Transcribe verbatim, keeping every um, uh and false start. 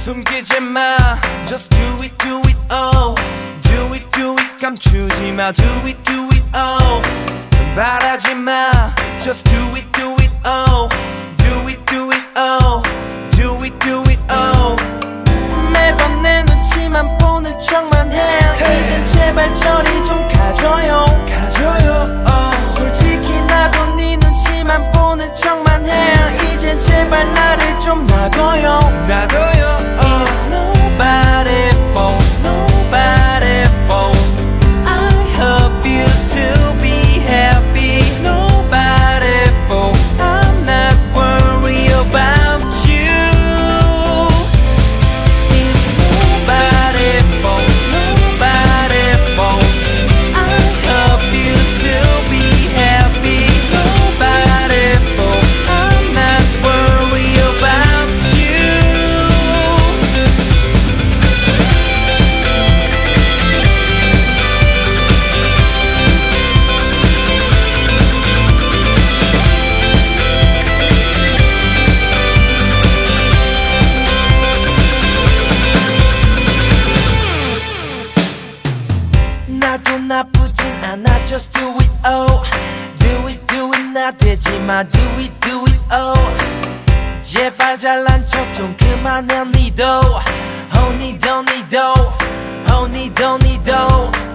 숨기지 마 Just do it do it oh Do it do it 감추지 마 Do it do it oh 바라지 마 Just do it do it oh Do it do it oh Do it do it oh 매번 내 눈치만 보는 척만 해 hey. 이젠 제발 저리 좀 가줘요 가줘요 oh. 솔직히 나도 네 눈치만 보는 척만 해 이젠 제발 나를 좀 놔둬요 놔둬요 oh. It's nobody fault Nobody fault I hope you to be happy Nobody fault I'm not worried about you It's nobody fault Nobody fault I hope you to be happy Nobody fault I'm not worried about you 나도 나쁘진 않아 Just do it oh Do it do it 나대지 마 Do it do it oh 제발 잘난 척 좀 그만해 니도 Oh 니도 니도 Oh 니도 니도